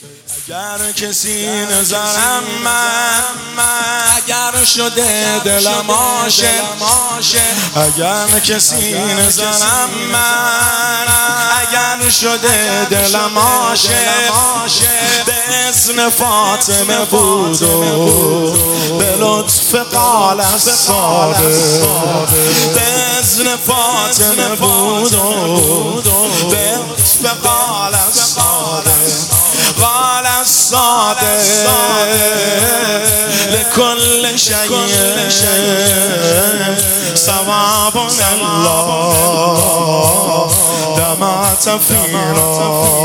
اگر کسی نظرم اگر شده دلم عاشق، اگر کسی نظرم اگر شده دلم عاشق، به اذن فاطمه بود و به لطف قال الصادق، به اذن فاطمه بود و به لطف قال الصادق، قال الصادق لكل شيء ثواب الله دمعت فينا،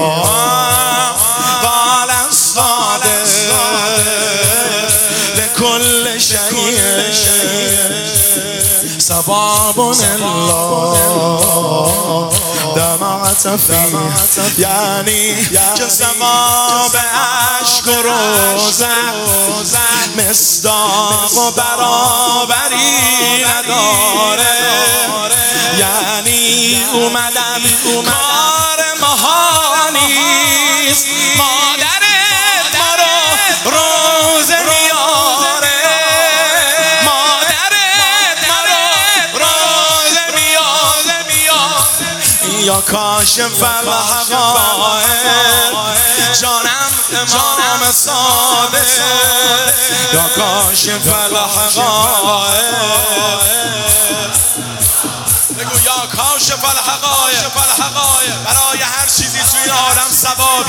قال الصادق لكل شيء ثواب الله دمعت فيه، یعنی که ثواب عشق و روزن مصداق و برابری نداره، یعنی اومدم کار مهانیست، مادرت ما رو روزه میاره، مادرت ما رو روزه میاره، یا کاشف الحقائق جانم امام صادق، یا کاشف الحقائق، بگو یا کاشف الحقائق، برای هر چیزی توی این عالم ثوابی.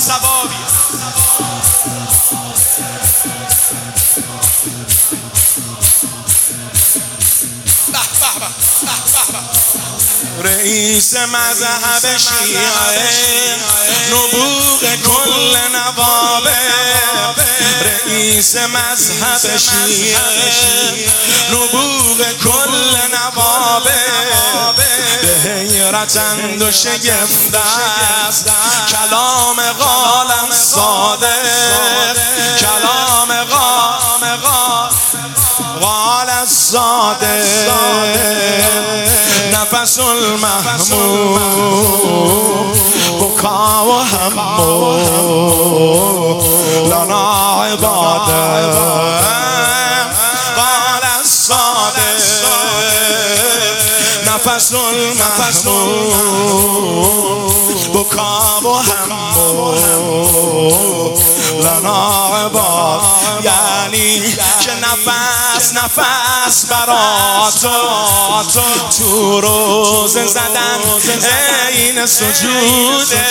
رئیس مذهب شیعه نبوغ کل نوابه، رئیس مذهب شیعه نبوغ کل نوابه، به حیرتند و شگفت است کلام قال الصادق، کلام قال الصادق، نفس المحمود بكا وهمه لنا عباده، قال الصادق نفس المحمود بكا وهمه لنا عباده، یعنی که نفس برات تو روز زدن عین سجوده،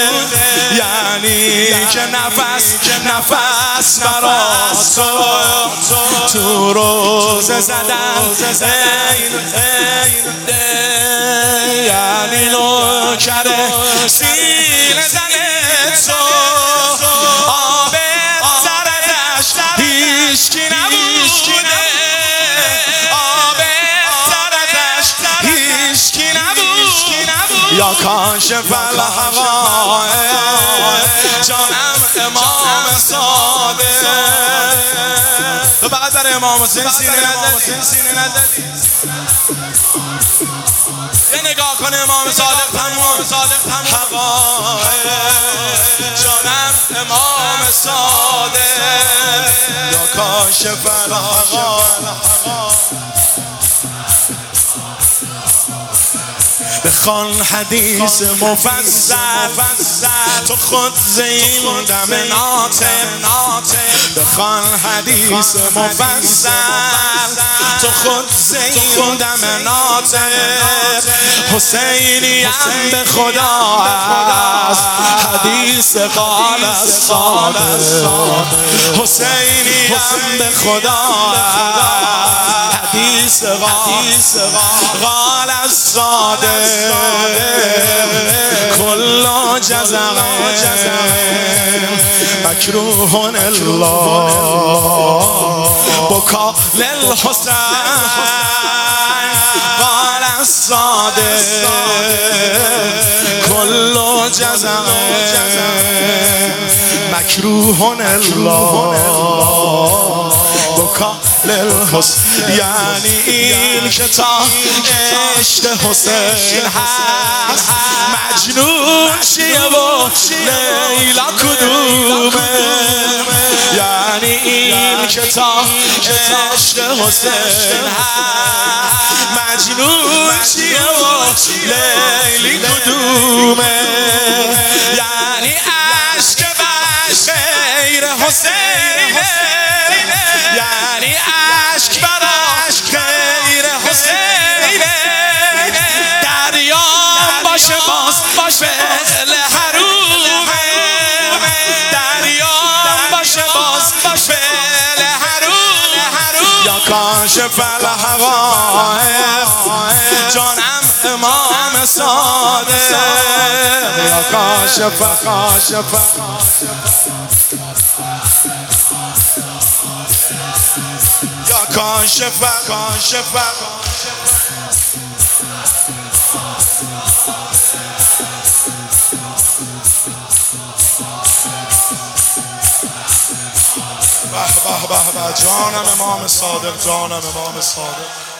یعنی که نفس برات تو روز زدن یعنی نوکر سینه زنه تو آب سردش هیچکی نبوده، آب سردش هیچکی نبود، یا کاشف الحقائق جانم امام صادق. تو فقط برای امام حسین سینه نزدی، یه نگاه کنه امام صادق تموم حقائق جانم امام صادق، یا کاشف الحقائق. بخوان حدیث مفصل تو خود زین دم ناطق، بخوان حدیث مفصل تو خود زین دم ناطق، حسینی هم به خدا است حدیث قال الصادق، حسینی هم به خدا است حدیث قال الصادق، كل جزع مكروه الله بكى للحسين، قال الصادق كل جزع مكروه الله بكى للحسین، یعنی این که تا عشق حسین هست مجنون شیه و لیلا کدوم تا عشق حسین مجنون چیه و لیلی کدومه یعنی عشق غیر حسینه یعنی عشق براش غیر حسینه دریام باشه باز فعل حرومه دریام باشه باز فعل حروم یا کاشف الحقایق جانم امام صادق یا کاشف یا کاشف به به به به جانم امام صادق جانم امام صادق